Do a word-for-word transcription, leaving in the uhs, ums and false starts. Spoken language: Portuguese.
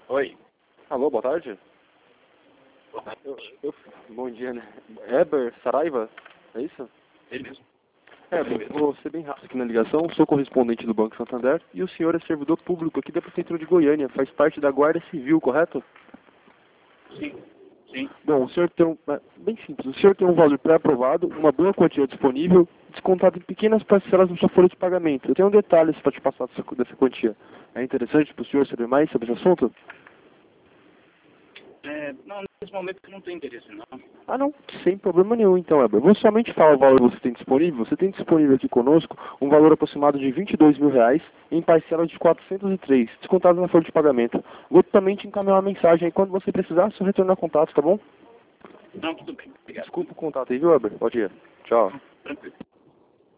Oi. Alô, boa tarde. Boa tarde. Eu, eu, bom dia, né? Eber Saraiva, é isso? Ele mesmo. É, bom, vou ser bem rápido aqui na ligação. Sou correspondente do Banco Santander e o senhor é servidor público aqui da Prefeitura de Goiânia. Faz parte da Guarda Civil, correto? Sim. Sim. Bom, o senhor tem um... é, bem simples. O senhor tem um valor pré-aprovado, uma boa quantia disponível, descontado em pequenas parcelas na sua folha de pagamento. Eu tenho detalhes para te passar dessa, dessa quantia. É interessante para o senhor saber mais sobre esse assunto? É, não, nesse momento eu não tenho interesse, não. Ah, não, sem problema nenhum, então, Weber. Vou somente falar o valor que você tem disponível. Você tem disponível aqui conosco um valor aproximado de vinte e dois mil reais em parcelas de quatrocentos e três, descontado na folha de pagamento. Vou também te encaminhar uma mensagem aí. Quando você precisar, só retornar contato, tá bom? Não, tudo bem. Obrigado. Desculpa o contato aí, viu, Weber? Pode ir. Tchau. Tranquilo.